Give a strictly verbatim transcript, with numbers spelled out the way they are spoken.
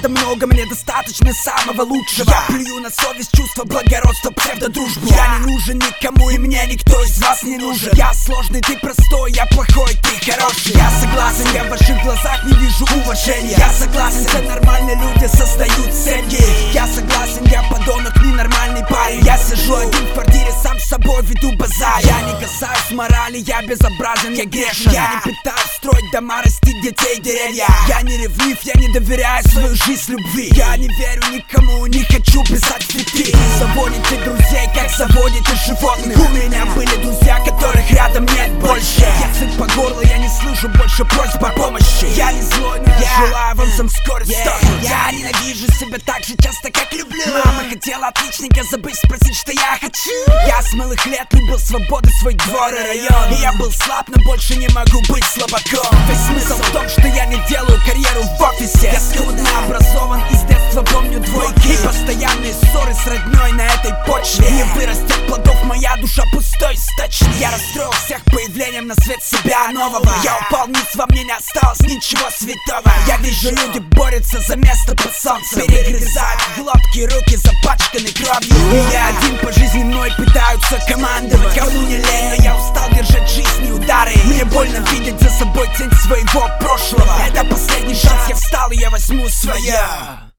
рядом много, мне достаточно самого лучшего. Я плюю на совесть, чувство благородства, псевдодружбу. Я не нужен никому, и мне никто из вас не нужен. Я сложный, ты простой, я плохой, ты хороший. Я согласен, я в ваших глазах не вижу уважения. Я согласен, все нормальные люди создают семьи. Я согласен, я подонок, ненормальный парень. Я сижу один в квартире, сам с собой веду базар. Я не касаюсь морали, я безобразен, я грешен. Я не пытаюсь строить дома, растить детей, деревья. Я не ревнив, я не доверяю свою жизнь любви. Я не верю никому, не хочу писать цветы. Заводите друзей, как заводите животных. У меня были друзья, которых рядом нет больше. Я сыт по горло, я не слышу больше просьб о помощи. Я не злой, но я желаю вам всем скоро сдохнуть. Я ненавижу себя так же часто, как люблю. Мама хотела отличника, забыть спросить, что я хочу. Я с малых лет любил свободу, свой двор и район. И я был слаб, но больше не могу быть слабаком. Весь смысл в том, что я не делаю карьеру в офисе. Я скудно образован, и с детства помню двойки. И постоянные ссоры с роднёй на этой почве. Не вырастет плодов, моя душа пустой источник. Я расстроил всех появлением на свет себя нового. Я упал вниз, во мне не осталось ничего святого. Я вижу, люди борются за место под солнцем. Перегрызают глотки, руки запачканы кровью. И я один по жизни мной пытаются командовать. Кому не лень, но я устал держать жизни удары. Мне больно видеть за собой тень своего прошлого. Это последний шанс, я встал и я возьму свое.